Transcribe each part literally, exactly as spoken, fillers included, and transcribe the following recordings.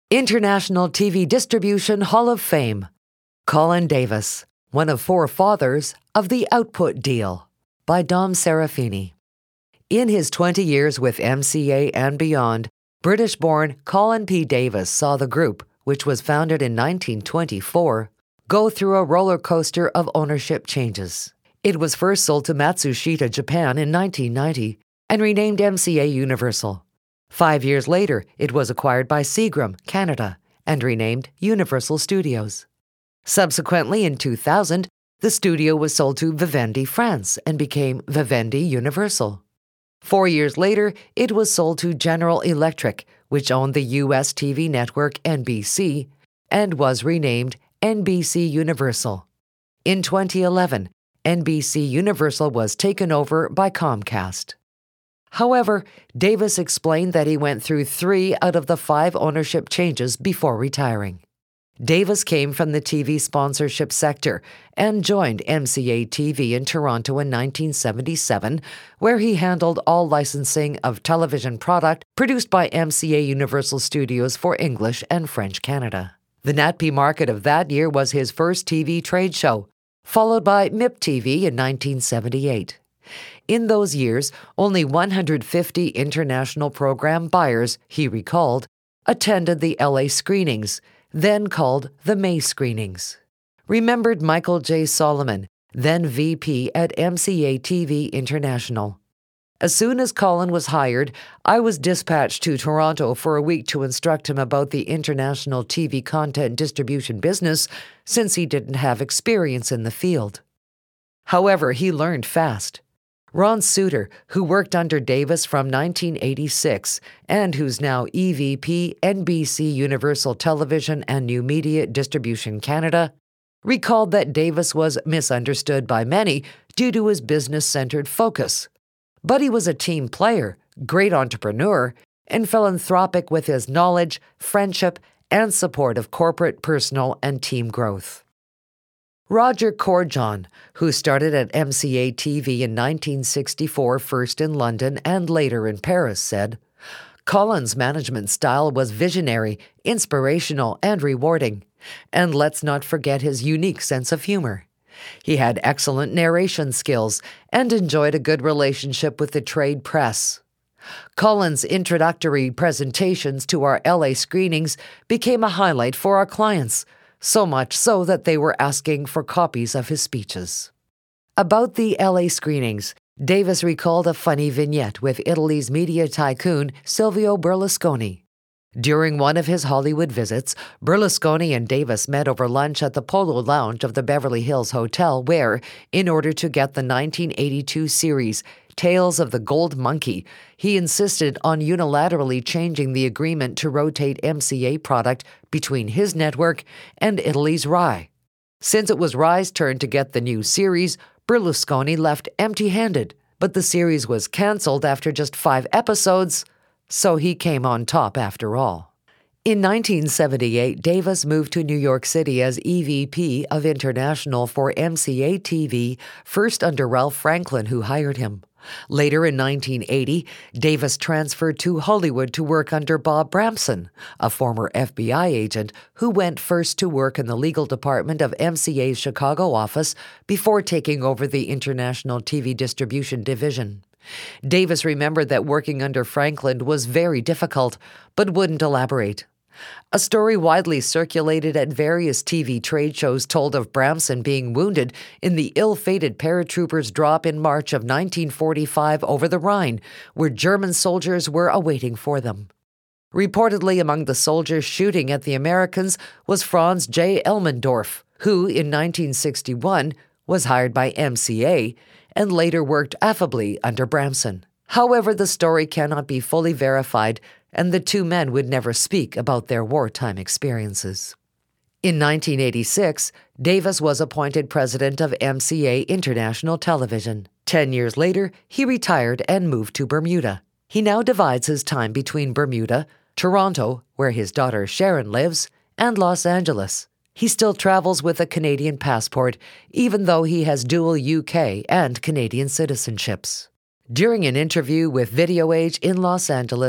International T V Distribution Hall of Fame. Colin Davis, one of four fathers of the Output Deal, by Dom Serafini. In his twenty years with M C A and beyond, British-born Colin P. Davis saw the group, which was founded in nineteen twenty-four, go through a roller coaster of ownership changes. It was first sold to Matsushita Japan in nineteen ninety and renamed M C A Universal. Five years later, it was acquired by Seagram, Canada, and renamed Universal Studios. Subsequently, in two thousand, the studio was sold to Vivendi France and became Vivendi Universal. Four years later, it was sold to General Electric, which owned the U S T V network N B C, and was renamed N B C Universal. In twenty eleven, N B C Universal was taken over by Comcast. However, Davis explained that he went through three out of the five ownership changes before retiring. Davis came from the T V sponsorship sector and joined M C A T V in Toronto in nineteen seventy-seven, where he handled all licensing of television product produced by M C A Universal Studios for English and French Canada. The N A T P market of that year was his first T V trade show, followed by M I P T V in nineteen seventy-eight. In those years, only one hundred fifty international program buyers, he recalled, attended the L A screenings, then called the May screenings. Remembered Michael J. Solomon, then V P at M C A T V International. As soon as Colin was hired, I was dispatched to Toronto for a week to instruct him about the international T V content distribution business, since he didn't have experience in the field. However, he learned fast. Ron Suter, who worked under Davis from nineteen eighty-six and who's now E V P, N B C Universal Television and New Media Distribution Canada, recalled that Davis was misunderstood by many due to his business-centered focus. But he was a team player, great entrepreneur, and philanthropic with his knowledge, friendship, and support of corporate, personal, and team growth. Roger Corjohn, who started at M C A T V in nineteen sixty-four, first in London and later in Paris, said, "Colin's management style was visionary, inspirational, and rewarding. And let's not forget his unique sense of humor. He had excellent narration skills and enjoyed a good relationship with the trade press. Colin's introductory presentations to our L A screenings became a highlight for our clients, so much so that they were asking for copies of his speeches." About the L A screenings, Davis recalled a funny vignette with Italy's media tycoon Silvio Berlusconi. During one of his Hollywood visits, Berlusconi and Davis met over lunch at the Polo Lounge of the Beverly Hills Hotel where, in order to get the nineteen eighty-two series Tales of the Gold Monkey, he insisted on unilaterally changing the agreement to rotate M C A product between his network and Italy's Rai. Since it was Rai's turn to get the new series, Berlusconi left empty-handed, but the series was canceled after just five episodes, so he came on top after all. In nineteen seventy-eight, Davis moved to New York City as E V P of International for M C A T V, first under Ralph Franklin, who hired him. Later in nineteen eighty, Davis transferred to Hollywood to work under Bob Bramson, a former F B I agent who went first to work in the legal department of M C A's Chicago office before taking over the International T V Distribution Division. Davis remembered that working under Franklin was very difficult, but wouldn't elaborate. A story widely circulated at various T V trade shows told of Bramson being wounded in the ill-fated paratroopers' drop in March of nineteen forty-five over the Rhine, where German soldiers were awaiting for them. Reportedly among the soldiers shooting at the Americans was Franz J. Elmendorf, who, in nineteen sixty-one, was hired by M C A and later worked affably under Bramson. However, the story cannot be fully verified, and the two men would never speak about their wartime experiences. In nineteen eighty-six, Davis was appointed president of M C A International Television. Ten years later, he retired and moved to Bermuda. He now divides his time between Bermuda, Toronto, where his daughter Sharon lives, and Los Angeles. He still travels with a Canadian passport, even though he has dual U K and Canadian citizenships. During an interview with Video Age in Los Angeles,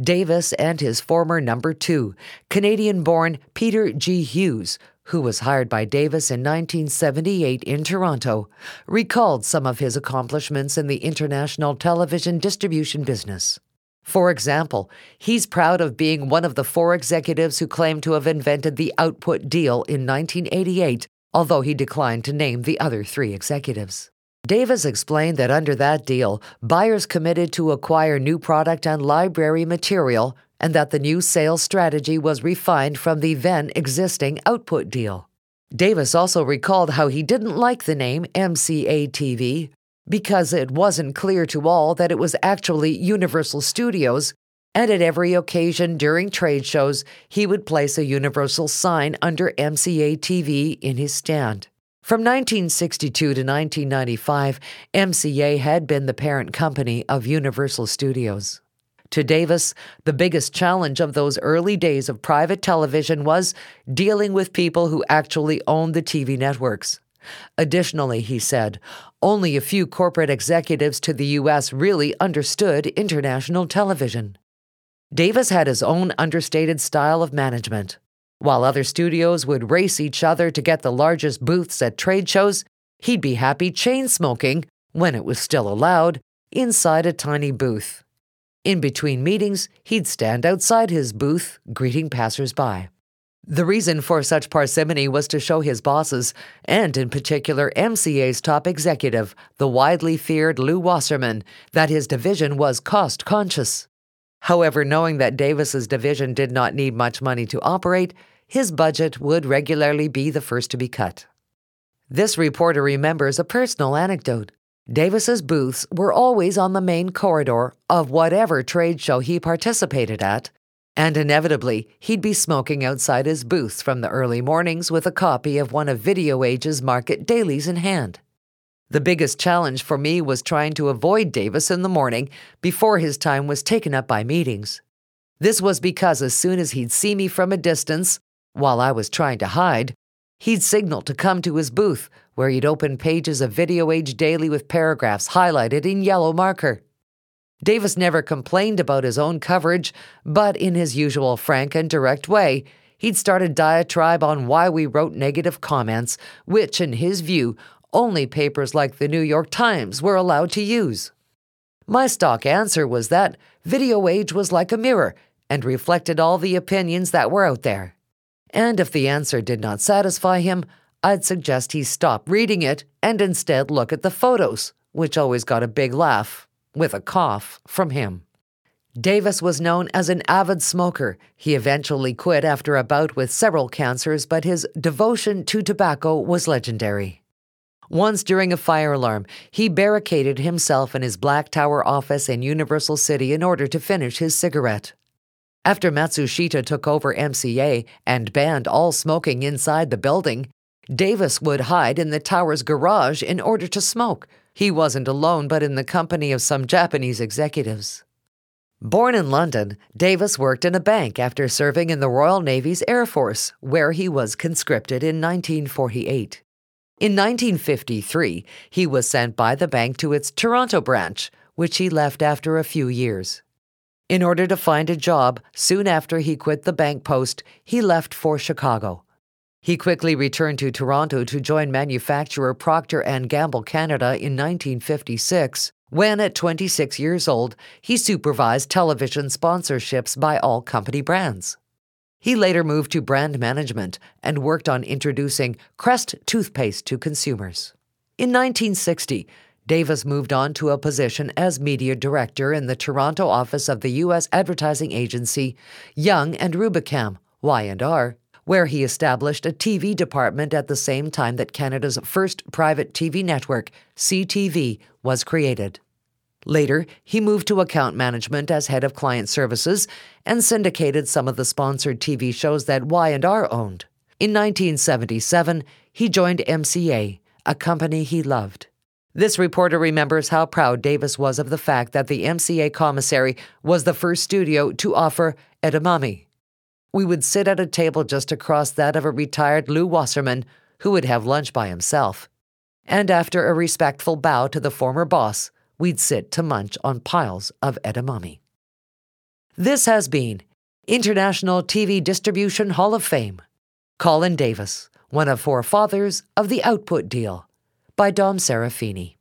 Davis and his former number two, Canadian-born Peter G. Hughes, who was hired by Davis in nineteen seventy-eight in Toronto, recalled some of his accomplishments in the international television distribution business. For example, he's proud of being one of the four executives who claimed to have invented the output deal in nineteen eighty-eight, although he declined to name the other three executives. Davis explained that under that deal, buyers committed to acquire new product and library material, and that the new sales strategy was refined from the then existing output deal. Davis also recalled how he didn't like the name M C A T V because it wasn't clear to all that it was actually Universal Studios, and at every occasion during trade shows, he would place a Universal sign under M C A T V in his stand. From nineteen sixty-two to nineteen ninety-five, M C A had been the parent company of Universal Studios. To Davis, the biggest challenge of those early days of private television was dealing with people who actually owned the T V networks. Additionally, he said, only a few corporate executives to the U S really understood international television. Davis had his own understated style of management. While other studios would race each other to get the largest booths at trade shows, he'd be happy chain smoking, when it was still allowed, inside a tiny booth. In between meetings, he'd stand outside his booth, greeting passers-by. The reason for such parsimony was to show his bosses, and in particular M C A's top executive, the widely feared Lew Wasserman, that his division was cost-conscious. However, knowing that Davis's division did not need much money to operate, his budget would regularly be the first to be cut. This reporter remembers a personal anecdote. Davis's booths were always on the main corridor of whatever trade show he participated at, and inevitably he'd be smoking outside his booths from the early mornings with a copy of one of Video Age's market dailies in hand. The biggest challenge for me was trying to avoid Davis in the morning before his time was taken up by meetings. This was because as soon as he'd see me from a distance, while I was trying to hide, he'd signal to come to his booth, where he'd open pages of Video Age Daily with paragraphs highlighted in yellow marker. Davis never complained about his own coverage, but in his usual frank and direct way, he'd start a diatribe on why we wrote negative comments, which, in his view, only papers like the New York Times were allowed to use. My stock answer was that Video Age was like a mirror and reflected all the opinions that were out there. And if the answer did not satisfy him, I'd suggest he stop reading it and instead look at the photos, which always got a big laugh, with a cough, from him. Davis was known as an avid smoker. He eventually quit after a bout with several cancers, but his devotion to tobacco was legendary. Once during a fire alarm, he barricaded himself in his Black Tower office in Universal City in order to finish his cigarette. After Matsushita took over M C A and banned all smoking inside the building, Davis would hide in the tower's garage in order to smoke. He wasn't alone, but in the company of some Japanese executives. Born in London, Davis worked in a bank after serving in the Royal Navy's Air Force, where he was conscripted in nineteen forty-eight. In nineteen fifty-three, he was sent by the bank to its Toronto branch, which he left after a few years. In order to find a job, soon after he quit the bank post, he left for Chicago. He quickly returned to Toronto to join manufacturer Procter and Gamble Canada in nineteen fifty-six, when at twenty-six years old, he supervised television sponsorships by all company brands. He later moved to brand management and worked on introducing Crest toothpaste to consumers. In nineteen sixty, Davis moved on to a position as media director in the Toronto office of the U S advertising agency Young and Rubicam, Y and R, where he established a T V department at the same time that Canada's first private T V network, C T V, was created. Later, he moved to account management as head of client services and syndicated some of the sponsored T V shows that Y and R owned. In nineteen seventy-seven, he joined M C A, a company he loved. This reporter remembers how proud Davis was of the fact that the M C A commissary was the first studio to offer edamame. We would sit at a table just across that of a retired Lew Wasserman, who would have lunch by himself. And after a respectful bow to the former boss, we'd sit to munch on piles of edamame. This has been International T V Distribution Hall of Fame, Colin Davis, one of four fathers of the Output Deal, by Dom Serafini.